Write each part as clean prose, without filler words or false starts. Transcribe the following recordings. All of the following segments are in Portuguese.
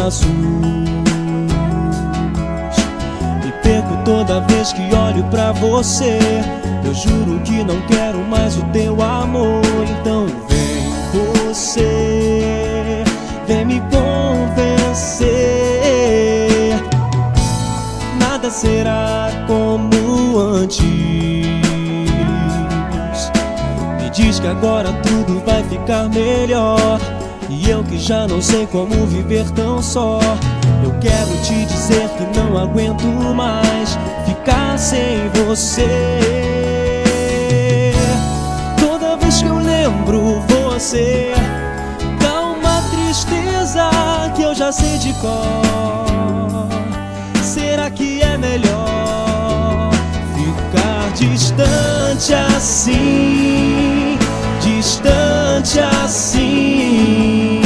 passos. Me perco toda vez que olho pra você. Eu juro que não quero mais o teu amor. Então vem você, vem me convencer. Nada será como antes. Me diz que agora tudo vai ficar melhor. E eu que já não sei como viver tão só. Eu quero te dizer que não aguento mais ficar sem você. Toda vez que eu lembro você, dá uma tristeza que eu já sei de cor. Será que é melhor ficar distante assim? Distante assim.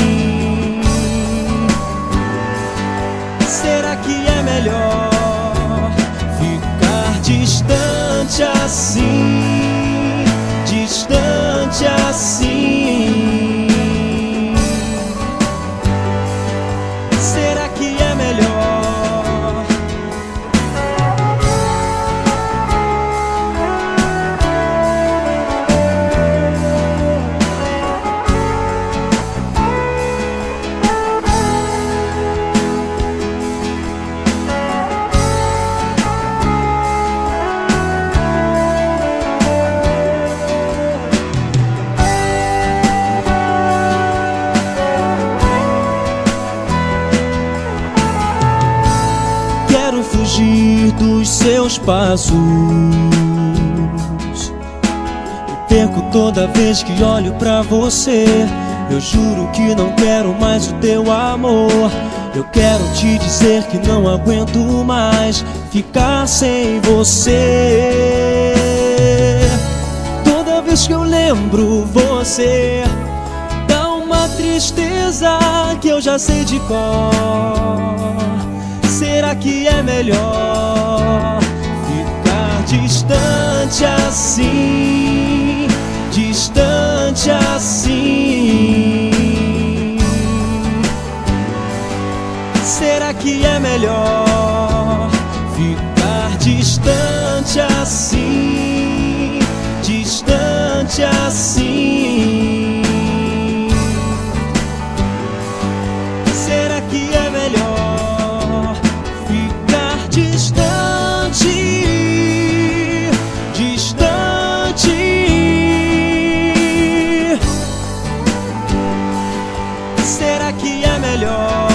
Será que é melhor ficar distante assim? Distante assim. Será que é melhor? Quero fugir dos seus passos. Me perco toda vez que olho pra você. Eu juro que não quero mais o teu amor. Eu quero te dizer que não aguento mais ficar sem você. Toda vez que eu lembro você, dá uma tristeza que eu já sei de cor. Será que é melhor ficar distante assim? Distante assim. Será que é melhor ficar distante assim? Distante assim. Será que é melhor ficar distante? Distante. Será que é melhor?